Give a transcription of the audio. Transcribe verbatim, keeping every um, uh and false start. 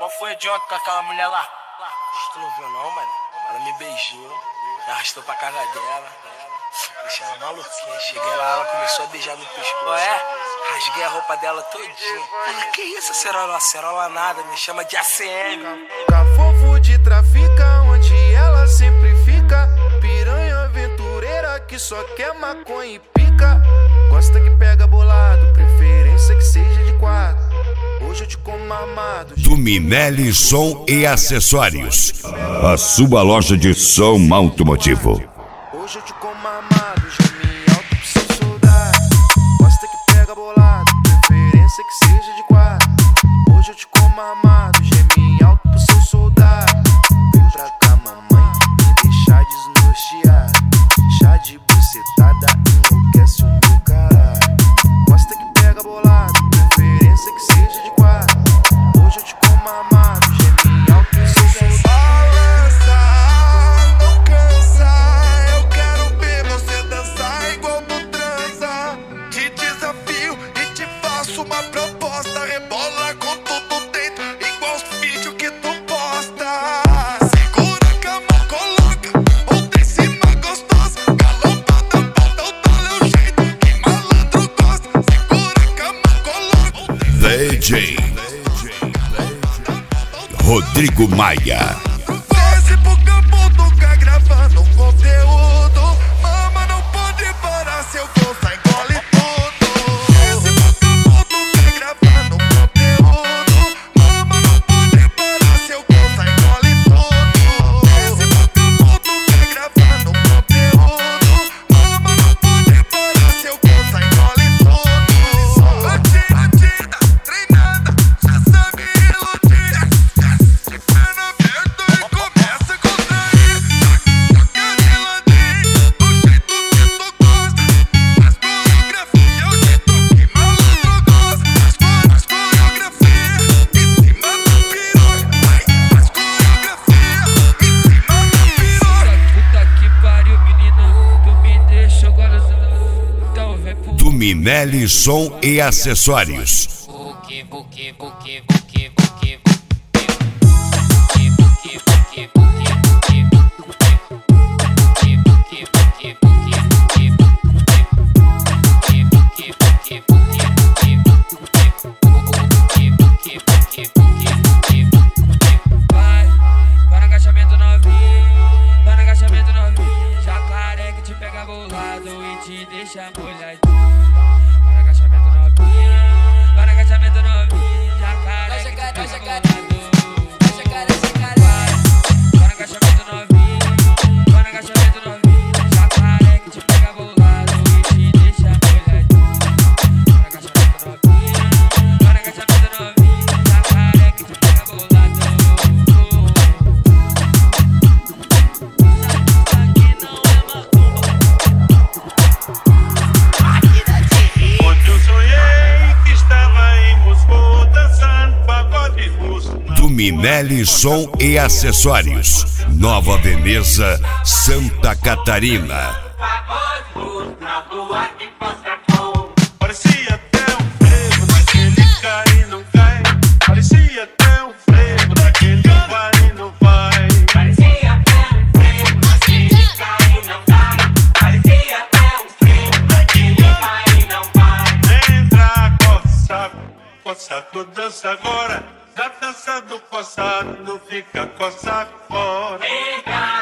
Qual foi de ontem com aquela mulher lá? Tu não viu não, mano? Ela me beijou, me arrastou pra casa dela. Deixei ela maluquinha. Cheguei lá, ela começou a beijar no pescoço. Qual é? Rasguei a roupa dela todinha. Ela, que isso, acerola? Acerola nada, me chama de A C M. Cafofo de trafica, onde ela sempre fica. Piranha aventureira que só quer maconha e pica. Gosta que pega bolado, preferência que seja de quatro. Hoje eu te como armado. Tuminelli Som e Acessórios, a sua loja de som automotivo. Hoje eu te como armado, geme alto pro seu soldado. Gosta que pega bolado, preferência que seja de quatro. Hoje eu te como armado, geme alto pro seu soldado. Vem pra cá, mamãe, me deixar desnorteado. Chá de bucetada enlouquece o meu caralho. Gosta que pega bolado, preferência que seja de quatro. Hoje eu te como armado, geme alto pro seu soldado. Balança, não cansa. Eu quero ver você dançar igual tu transa. Te desafio e te faço uma proposta. Rebola com tudo dentro, igual os vídeos que tu posta. Segura que a mão coloca, ou tem cima gostosa. Galopada, bota o talo, é o jeito que malandro gosta. Segura que a mão coloca. D J Rodrigo Maia. Desce pro campo, nunca gravando conteúdo. Mama não pode parar, seu bolsa engole tudo. Desce pro campo, nunca gravando conteúdo. Mama não pode parar, seu bolsa engole tudo. Desce pro campo, nunca gravando conteúdo. Mama não pode parar, seu bolsa engole tudo. Batida, batida, treinada, já sabe iludir. Perna aberta e começa a contrair. Toca de ladinho, do jeito que tu gosta. Faz coreografia, o jeito que malandro gosta. Faz coreografia em cima do piroca. Faz coreografia em cima do piroca. Puta que pariu, menina, tu me deixa agora. Então vem pro Tuminelli Som e Acessórios. buque, buque, buque, buque, buque, buque, buque, buque, buque, buque, buque, buque, buque, buque, buque, buque, buque. Vai, vai no agachamento novinho, vai no agachamento novinho. Jacaré que te pega bolado e te deixa molhadinho. Vai no agachamento novinho, vai no agachamento novinho. Jacaré que te pega bolado. Vai no agachamento novinho, vai no agachamento novinho. Jacaré que te pega bolado e te deixa molhadinho. Vai no agachamento novinho, vai no agachamento novinho. Jacaré que te pega bolado. Ontem eu sonhei que estava em Moscou dançando pagode russo. Tuminelli Som e Acessórios, Nova Veneza, Santa Catarina. Parecia até um frevo daquele cai e não cai. Parecia até um frevo daquele vai e não vai. Parecia até um frevo daquele cai e não cai. Parecia até um frevo daquele vai e não vai. Entra, coça, coça, tu dança agora. Da dança do coçado, não fica coça fora. Entra,